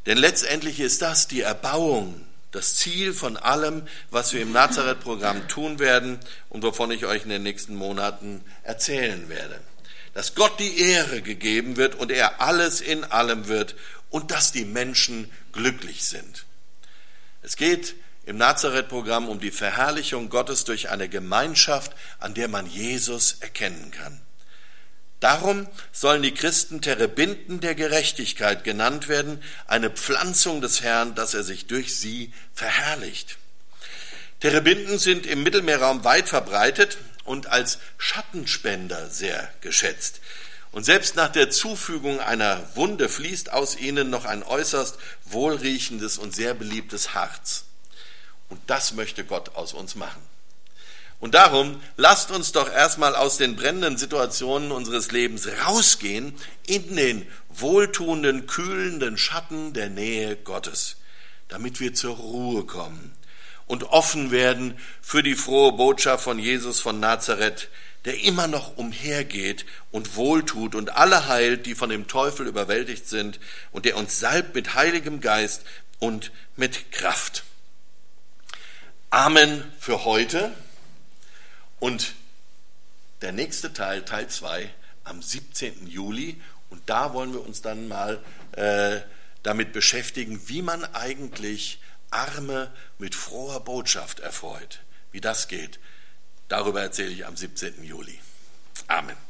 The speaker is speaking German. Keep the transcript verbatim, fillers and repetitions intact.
Denn letztendlich ist das die Erbauung, das Ziel von allem, was wir im Nazareth-Programm tun werden und wovon ich euch in den nächsten Monaten erzählen werde. Dass Gott die Ehre gegeben wird und er alles in allem wird und dass die Menschen glücklich sind. Es geht im Nazareth-Programm um die Verherrlichung Gottes durch eine Gemeinschaft, an der man Jesus erkennen kann. Darum sollen die Christen Terebinden der Gerechtigkeit genannt werden, eine Pflanzung des Herrn, dass er sich durch sie verherrlicht. Terebinden sind im Mittelmeerraum weit verbreitet und als Schattenspender sehr geschätzt. Und selbst nach der Zufügung einer Wunde fließt aus ihnen noch ein äußerst wohlriechendes und sehr beliebtes Harz. Und das möchte Gott aus uns machen. Und darum lasst uns doch erstmal aus den brennenden Situationen unseres Lebens rausgehen in den wohltuenden, kühlenden Schatten der Nähe Gottes, damit wir zur Ruhe kommen und offen werden für die frohe Botschaft von Jesus von Nazareth, der immer noch umhergeht und wohltut und alle heilt, die von dem Teufel überwältigt sind und der uns salbt mit Heiligem Geist und mit Kraft. Amen für heute. Und der nächste Teil, Teil zwei, am siebzehnten Juli. Und da wollen wir uns dann mal äh, damit beschäftigen, wie man eigentlich Arme mit froher Botschaft erfreut. Wie das geht, darüber erzähle ich am siebzehnten Juli. Amen.